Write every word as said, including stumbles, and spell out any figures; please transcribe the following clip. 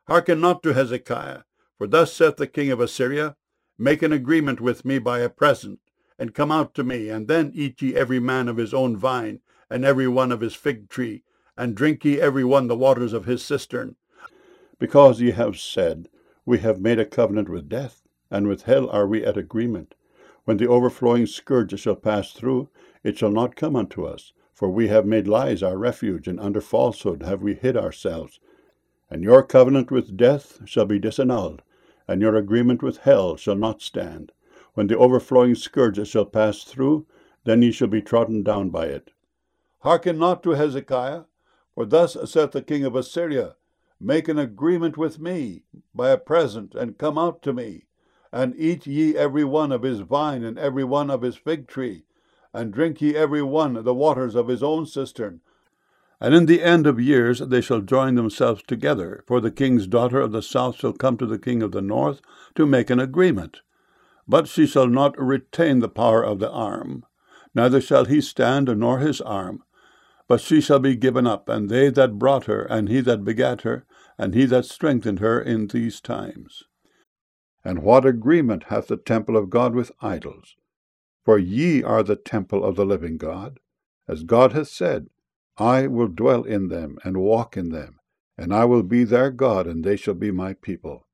Hearken not to Hezekiah, for thus saith the king of Assyria, Make an agreement with me by a present, and come out to me, and then eat ye every man of his own vine, and every one of his fig tree, and drink ye every one the waters of his cistern. Because ye have said, We have made a covenant with death, and with hell are we at agreement. When the overflowing scourge shall pass through, it shall not come unto us, for we have made lies our refuge, and under falsehood have we hid ourselves. And your covenant with death shall be disannulled, and your agreement with hell shall not stand. When the overflowing scourge shall pass through, then ye shall be trodden down by it. Hearken not to Hezekiah, for thus saith the king of Assyria, Make an agreement with me by a present, and come out to me, and eat ye every one of his vine, and every one of his fig tree, and drink ye every one the waters of his own cistern. And in the end of years they shall join themselves together, for the king's daughter of the south shall come to the king of the north to make an agreement. But she shall not retain the power of the arm, neither shall he stand nor his arm, but she shall be given up, and they that brought her, and he that begat her, and he that strengthened her in these times. And what agreement hath the temple of God with idols? For ye are the temple of the living God. As God hath said, I will dwell in them, and walk in them, and I will be their God, and they shall be my people.